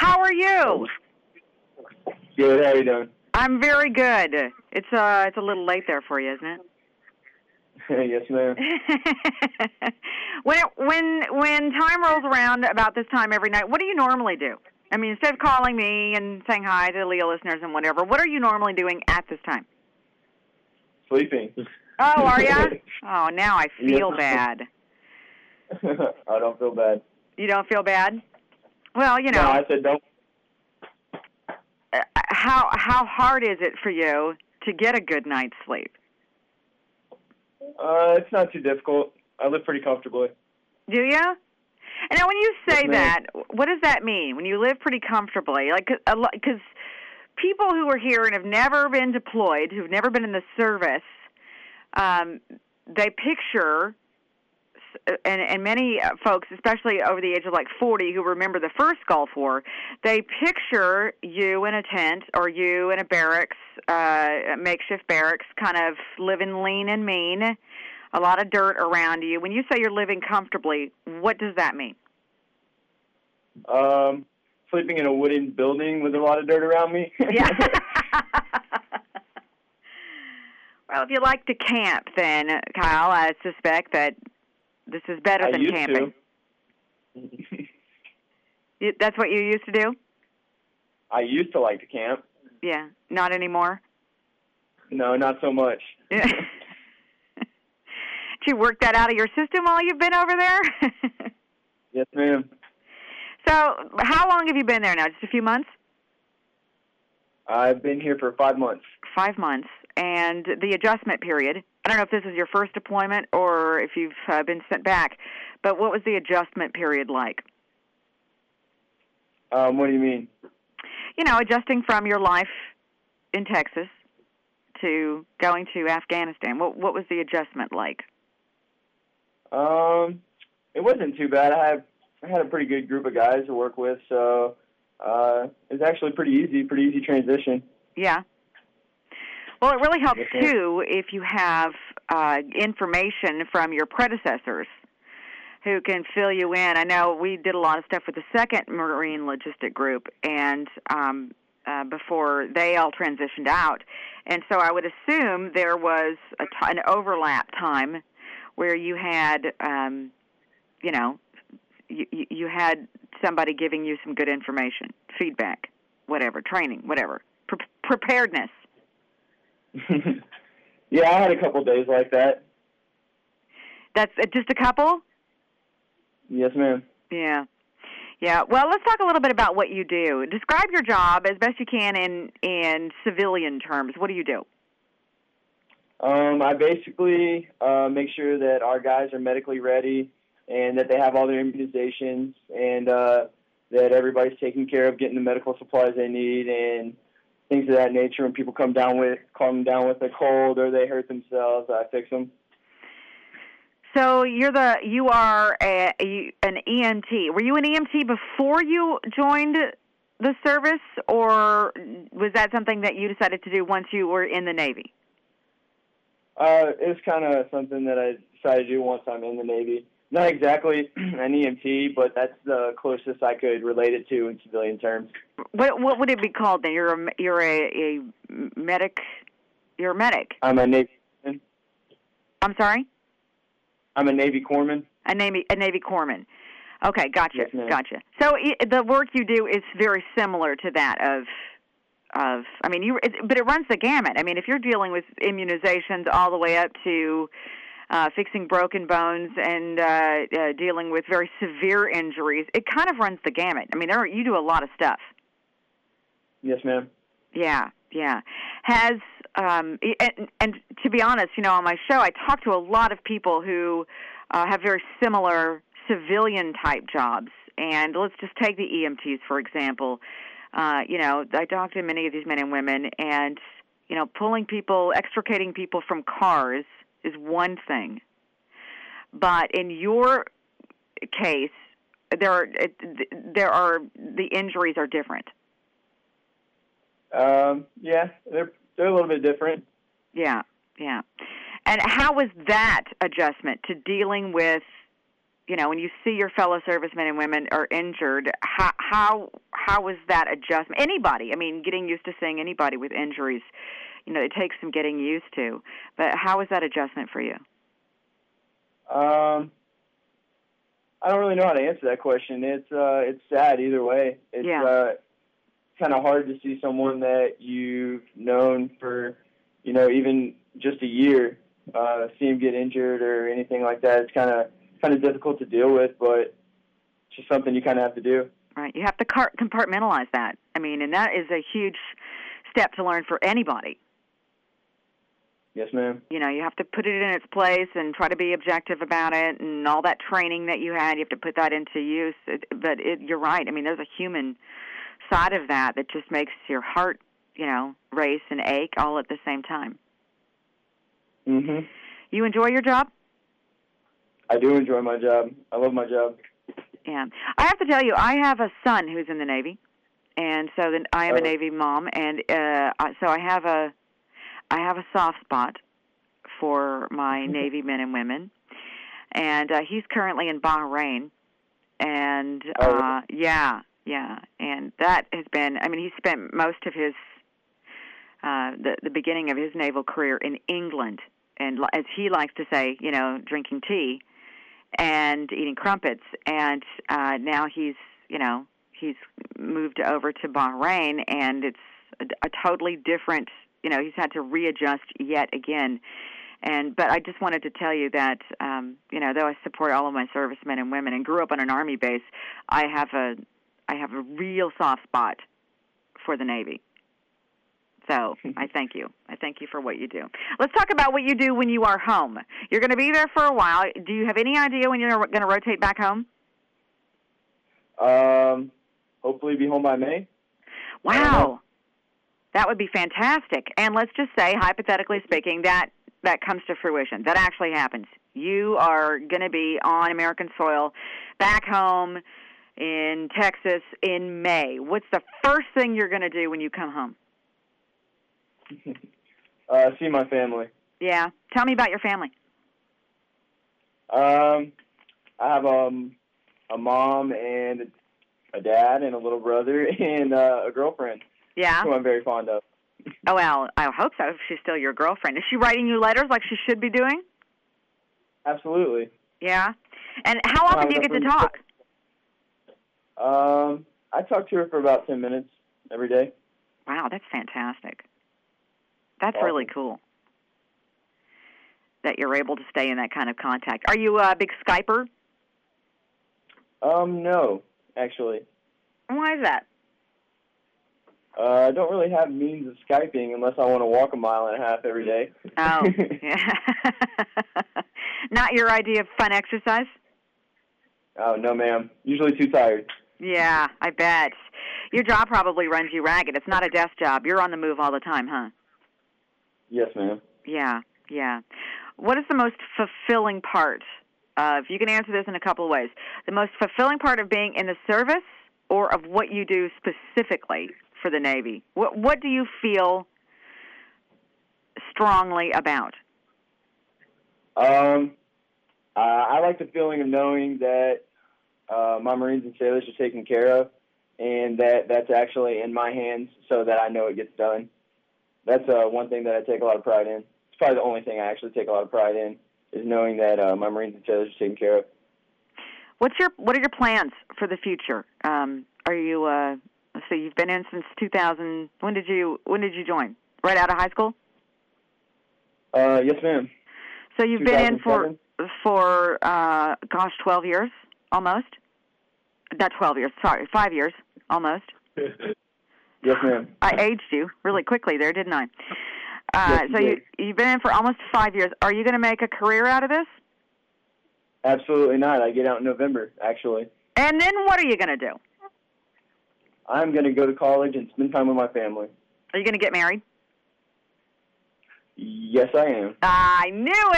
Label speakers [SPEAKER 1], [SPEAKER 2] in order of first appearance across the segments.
[SPEAKER 1] How are you?
[SPEAKER 2] Good. How you doing?
[SPEAKER 1] I'm very good. It's a little late there for you, isn't it?
[SPEAKER 2] Yes, ma'am.
[SPEAKER 1] When time rolls around about this time every night, what do you normally do? I mean, instead of calling me and saying hi to the Leo listeners and whatever, what are you normally doing at this time?
[SPEAKER 2] Sleeping.
[SPEAKER 1] Oh, are you? Oh, now I feel bad.
[SPEAKER 2] I don't feel bad.
[SPEAKER 1] You don't feel bad? Well, you know.
[SPEAKER 2] No, I said don't.
[SPEAKER 1] How hard is it for you to get a good night's sleep?
[SPEAKER 2] It's not too difficult. I live pretty comfortably.
[SPEAKER 1] Do you? And now, when you say
[SPEAKER 2] Yes,
[SPEAKER 1] that, what does that mean? When you live pretty comfortably, like, because people who are here and have never been deployed, who've never been in the service, they picture, and many folks, especially over the age of like 40, who remember the first Gulf War, they picture you in a tent or you in a barracks, a makeshift barracks, kind of living lean and mean, a lot of dirt around you. When you say you're living comfortably, what does that mean?
[SPEAKER 2] Sleeping in a wooden building with a lot of dirt around me.
[SPEAKER 1] Yeah. Well, if you like to camp, then, Kyle, I suspect that this is better than camping. That's what you used to do?
[SPEAKER 2] I used to like to camp.
[SPEAKER 1] Yeah, not anymore?
[SPEAKER 2] No, not so much.
[SPEAKER 1] Did you work that out of your system while you've been over there?
[SPEAKER 2] Yes, ma'am.
[SPEAKER 1] So, how long have you been there now? Just a few months?
[SPEAKER 2] I've been here for 5 months.
[SPEAKER 1] 5 months. And the adjustment period, I don't know if this is your first deployment or if you've been sent back, but what was the adjustment period like?
[SPEAKER 2] What do you mean?
[SPEAKER 1] You know, adjusting from your life in Texas to going to Afghanistan. What was the adjustment like?
[SPEAKER 2] It wasn't too bad. I had a pretty good group of guys to work with, so it was actually pretty easy transition.
[SPEAKER 1] Yeah. Well, it really helps, too, if you have information from your predecessors who can fill you in. I know we did a lot of stuff with the 2nd Marine Logistic Group, and before they all transitioned out. And so I would assume there was an overlap time where you had, you had somebody giving you some good information, feedback, whatever, training, whatever, preparedness.
[SPEAKER 2] Yeah, I had a couple days like that.
[SPEAKER 1] That's just a couple?
[SPEAKER 2] Yes, ma'am.
[SPEAKER 1] Yeah. Yeah. Well, let's talk a little bit about what you do. Describe your job as best you can in civilian terms. What do you do?
[SPEAKER 2] I basically make sure that our guys are medically ready and that they have all their immunizations and that everybody's taken care of, getting the medical supplies they need and things of that nature. When people come down with a cold or they hurt themselves, I fix them.
[SPEAKER 1] So you are an EMT. Were you an EMT before you joined the service, or was that something that you decided to do once you were in the Navy?
[SPEAKER 2] It was kind of something that I decided to do once I'm in the Navy. Not exactly an EMT, but that's the closest I could relate it to in civilian terms.
[SPEAKER 1] What would it be called then? You're a medic. You're a medic.
[SPEAKER 2] I'm a Navy.
[SPEAKER 1] I'm sorry?
[SPEAKER 2] I'm a Navy corpsman.
[SPEAKER 1] A Navy corpsman. Okay, gotcha,
[SPEAKER 2] yes, ma'am.
[SPEAKER 1] Gotcha. So the work you do is very similar to that of I mean, but it runs the gamut. I mean, if you're dealing with immunizations all the way up to fixing broken bones and dealing with very severe injuries, it kind of runs the gamut. I mean, you do a lot of stuff.
[SPEAKER 2] Yes, ma'am.
[SPEAKER 1] Yeah. Has and to be honest, on my show, I talk to a lot of people who have very similar civilian type jobs. And let's just take the EMTs, for example. I talk to many of these men and women, and, extricating people from cars is one thing. But in your case, the injuries are different.
[SPEAKER 2] Yeah, they're a little bit different.
[SPEAKER 1] Yeah. And how was that adjustment to dealing with, when you see your fellow servicemen and women are injured, how was that adjustment? Anybody, I mean, getting used to seeing anybody with injuries, it takes some getting used to. But how was that adjustment for you?
[SPEAKER 2] I don't really know how to answer that question. It's sad either way. It's kind of hard to see someone that you've known for, even just a year, see him get injured or anything like that. It's kind of difficult to deal with, but it's just something you kind of have to do.
[SPEAKER 1] Right. You have to compartmentalize that. I mean, and that is a huge step to learn for anybody.
[SPEAKER 2] Yes, ma'am.
[SPEAKER 1] You have to put it in its place and try to be objective about it, and all that training that you had, you have to put that into use. But you're right. I mean, there's a human side of that just makes your heart, race and ache all at the same time.
[SPEAKER 2] Mm-hmm.
[SPEAKER 1] You enjoy your job?
[SPEAKER 2] I do enjoy my job. I love my job.
[SPEAKER 1] Yeah. I have to tell you, I have a son who's in the Navy, and so then I am a Navy mom, and so I have a soft spot for my Navy men and women, and he's currently in Bahrain, and and that has been, I mean, he spent most of his the beginning of his naval career in England, and as he likes to say, drinking tea and eating crumpets, and now he's moved over to Bahrain, and it's a totally different, he's had to readjust yet again. But I just wanted to tell you that, though I support all of my servicemen and women and grew up on an Army base, I have a real soft spot for the Navy. So I thank you. I thank you for what you do. Let's talk about what you do when you are home. You're going to be there for a while. Do you have any idea when you're going to rotate back home?
[SPEAKER 2] Hopefully be home by May.
[SPEAKER 1] Wow. That would be fantastic. And let's just say, hypothetically speaking, that comes to fruition. That actually happens. You are going to be on American soil back home in Texas in May. What's the first thing you're going to do when you come home?
[SPEAKER 2] See my family.
[SPEAKER 1] Yeah. Tell me about your family.
[SPEAKER 2] I have a mom and a dad and a little brother and a girlfriend.
[SPEAKER 1] Yeah.
[SPEAKER 2] Who I'm very fond of.
[SPEAKER 1] Oh, well, I hope so. If she's still your girlfriend. Is she writing you letters like she should be doing?
[SPEAKER 2] Absolutely.
[SPEAKER 1] Yeah. And how often do you get to talk?
[SPEAKER 2] I talk to her for about 10 minutes every day.
[SPEAKER 1] Wow, that's fantastic. That's
[SPEAKER 2] awesome.
[SPEAKER 1] Really cool that you're able to stay in that kind of contact. Are you a big Skyper?
[SPEAKER 2] No, actually.
[SPEAKER 1] Why is that?
[SPEAKER 2] I don't really have means of Skyping unless I want to walk 1.5 miles every day.
[SPEAKER 1] Oh, yeah. Not your idea of fun exercise?
[SPEAKER 2] Oh, no, ma'am. Usually too tired.
[SPEAKER 1] Yeah, I bet. Your job probably runs you ragged. It's not a desk job. You're on the move all the time, huh?
[SPEAKER 2] Yes, ma'am.
[SPEAKER 1] Yeah. What is the most fulfilling part of, you can answer this in a couple of ways, the most fulfilling part of being in the service or of what you do specifically for the Navy? What do you feel strongly about?
[SPEAKER 2] I like the feeling of knowing that my Marines and sailors are taken care of, and that's actually in my hands so that I know it gets done. That's one thing that I take a lot of pride in. It's probably the only thing I actually take a lot of pride in, is knowing that my Marines and sailors are taken care of. What
[SPEAKER 1] are your plans for the future? Are you let's see, you've been in since 2000. When did you join? Right out of high school?
[SPEAKER 2] Yes, ma'am.
[SPEAKER 1] So you've been in for 12 years almost. Not 12 years. Sorry, 5 years almost.
[SPEAKER 2] Yes, ma'am.
[SPEAKER 1] I aged you really quickly there, didn't I?
[SPEAKER 2] Yes,
[SPEAKER 1] so you've been in for almost 5 years. Are you going to make a career out of this?
[SPEAKER 2] Absolutely not. I get out in November, actually.
[SPEAKER 1] And then what are you going to do?
[SPEAKER 2] I'm going to go to college and spend time with my family.
[SPEAKER 1] Are you going to get married?
[SPEAKER 2] Yes, I am.
[SPEAKER 1] I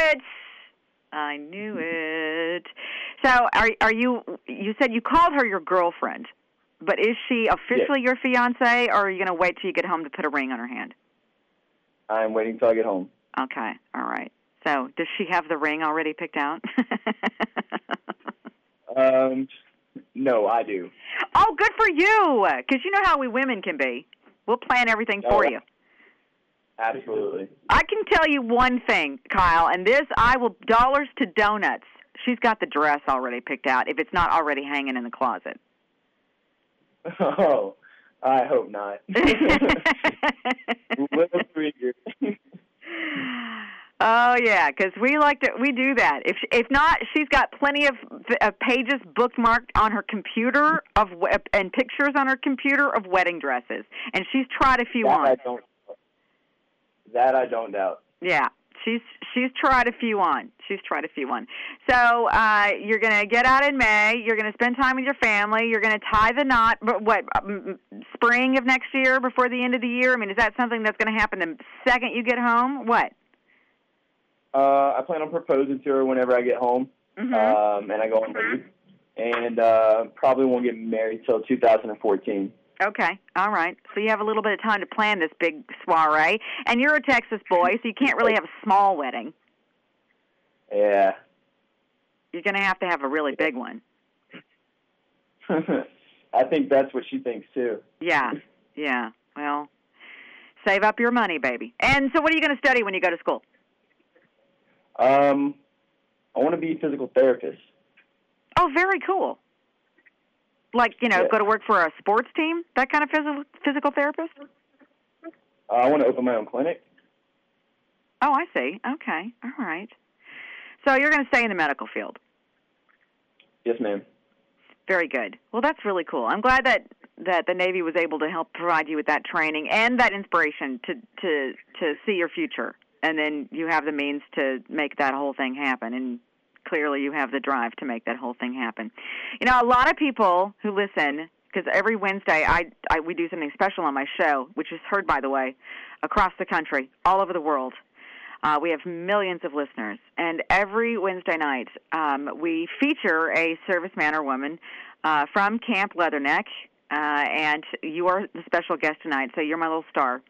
[SPEAKER 1] knew it. So are you said you called her your girlfriend, but is she officially your fiancée, or are you going to wait till you get home to put a ring on her hand?
[SPEAKER 2] I'm waiting till I get home.
[SPEAKER 1] Okay, all right. So does she have the ring already picked out?
[SPEAKER 2] No, I do.
[SPEAKER 1] Oh, good for you, because you know how we women can be. We'll plan everything for you.
[SPEAKER 2] Absolutely.
[SPEAKER 1] I can tell you one thing, Kyle, and this, I will dollars to donuts. She's got the dress already picked out, if it's not already hanging in the closet.
[SPEAKER 2] Oh, I hope not.
[SPEAKER 1] Oh yeah, because we do that. If not, she's got plenty of pages bookmarked on her computer and pictures on her computer of wedding dresses, and she's tried a few on.
[SPEAKER 2] That I don't doubt.
[SPEAKER 1] Yeah, she's tried a few on. So you're gonna get out in May. You're gonna spend time with your family. You're gonna tie the knot. But what, spring of next year, before the end of the year? I mean, is that something that's gonna happen the second you get home? What?
[SPEAKER 2] I plan on proposing to her whenever I get home, and I go on leave, and probably won't get married till 2014.
[SPEAKER 1] Okay, all right. So you have a little bit of time to plan this big soiree, and you're a Texas boy, so you can't really have a small wedding.
[SPEAKER 2] Yeah.
[SPEAKER 1] You're going to have a really big one.
[SPEAKER 2] I think that's what she thinks, too.
[SPEAKER 1] Yeah. Well, save up your money, baby. And so what are you going to study when you go to school?
[SPEAKER 2] I want to be a physical therapist.
[SPEAKER 1] Oh, very cool. Like, go to work for a sports team, that kind of physical therapist?
[SPEAKER 2] I want to open my own clinic.
[SPEAKER 1] Oh, I see. Okay. All right. So you're going to stay in the medical field?
[SPEAKER 2] Yes, ma'am.
[SPEAKER 1] Very good. Well, that's really cool. I'm glad that the Navy was able to help provide you with that training and that inspiration to see your future. And then you have the means to make that whole thing happen. And clearly you have the drive to make that whole thing happen. A lot of people who listen, because every Wednesday we do something special on my show, which is heard, by the way, across the country, all over the world. We have millions of listeners. And every Wednesday night we feature a serviceman or woman from Camp Leatherneck, and you are the special guest tonight, so you're my little star.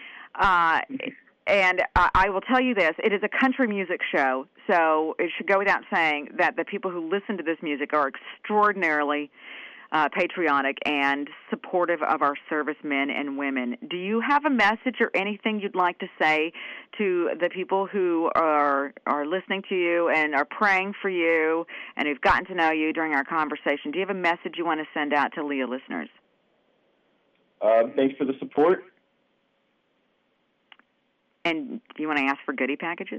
[SPEAKER 1] And I will tell you this, it is a country music show, so it should go without saying that the people who listen to this music are extraordinarily patriotic and supportive of our servicemen and women. Do you have a message or anything you'd like to say to the people who are listening to you and are praying for you and who've gotten to know you during our conversation? Do you have a message you want to send out to Leah listeners?
[SPEAKER 2] Thanks for the support.
[SPEAKER 1] And do you want to ask for goodie packages?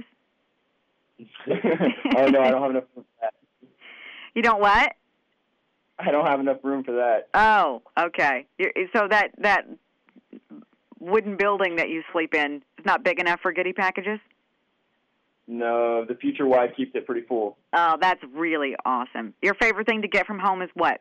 [SPEAKER 2] Oh, no, I don't have enough room for that.
[SPEAKER 1] You don't what?
[SPEAKER 2] I don't have enough room for that.
[SPEAKER 1] Oh, okay. So that wooden building that you sleep in is not big enough for goodie packages?
[SPEAKER 2] No, the future wife keeps it pretty full.
[SPEAKER 1] Oh, that's really awesome. Your favorite thing to get from home is what?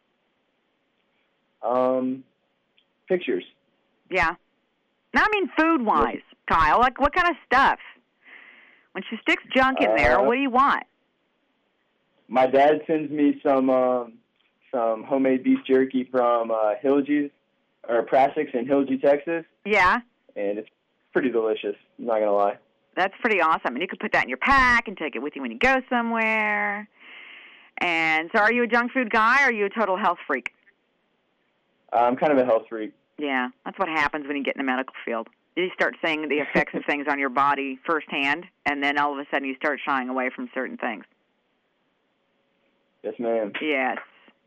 [SPEAKER 2] Pictures.
[SPEAKER 1] Yeah. No, I mean food-wise, Kyle. Like, what kind of stuff? When she sticks junk in there, what do you want?
[SPEAKER 2] My dad sends me some homemade beef jerky from Hilgy's, or Prassix in Hilgy, Texas.
[SPEAKER 1] Yeah.
[SPEAKER 2] And it's pretty delicious, I'm not going to lie.
[SPEAKER 1] That's pretty awesome. And you can put that in your pack and take it with you when you go somewhere. And so are you a junk food guy, or are you a total health freak?
[SPEAKER 2] I'm kind of a health freak.
[SPEAKER 1] Yeah, that's what happens when you get in the medical field. You start seeing the effects of things on your body firsthand, and then all of a sudden you start shying away from certain things.
[SPEAKER 2] Yes, ma'am.
[SPEAKER 1] Yes.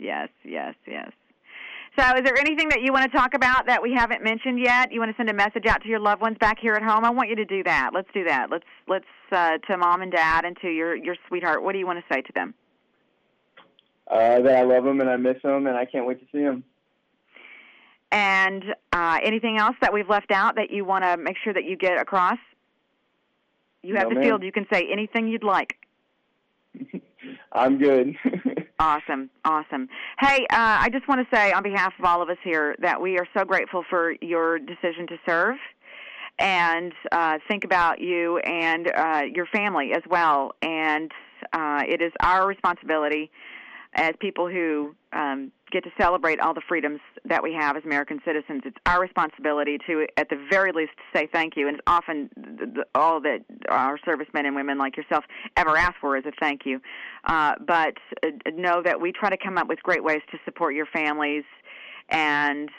[SPEAKER 1] So is there anything that you want to talk about that we haven't mentioned yet? You want to send a message out to your loved ones back here at home? I want you to do that. Let's do that. Let's to Mom and Dad and to your sweetheart. What do you want to say to them?
[SPEAKER 2] That I love them and I miss them and I can't wait to see them.
[SPEAKER 1] And anything else that we've left out that you want to make sure that you get across? You have the field. You can say anything you'd like.
[SPEAKER 2] I'm good.
[SPEAKER 1] Awesome. Hey, I just want to say on behalf of all of us here that we are so grateful for your decision to serve and think about you and your family as well. And it is our responsibility as people who get to celebrate all the freedoms that we have as American citizens, it's our responsibility to, at the very least, say thank you. And it's often all that our servicemen and women like yourself ever ask for is a thank you. But know that we try to come up with great ways to support your families and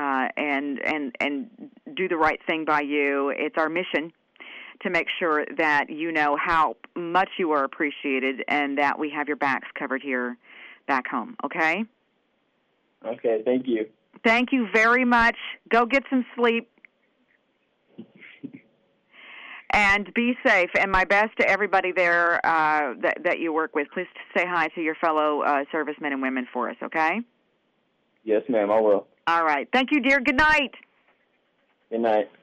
[SPEAKER 1] do the right thing by you. It's our mission to make sure that you know how much you are appreciated and that we have your backs covered here back home, okay?
[SPEAKER 2] Okay, thank you.
[SPEAKER 1] Thank you very much. Go get some sleep. And be safe. And my best to everybody there that you work with. Please say hi to your fellow servicemen and women for us, okay?
[SPEAKER 2] Yes, ma'am, I will.
[SPEAKER 1] All right. Thank you, dear. Good night.
[SPEAKER 2] Good night.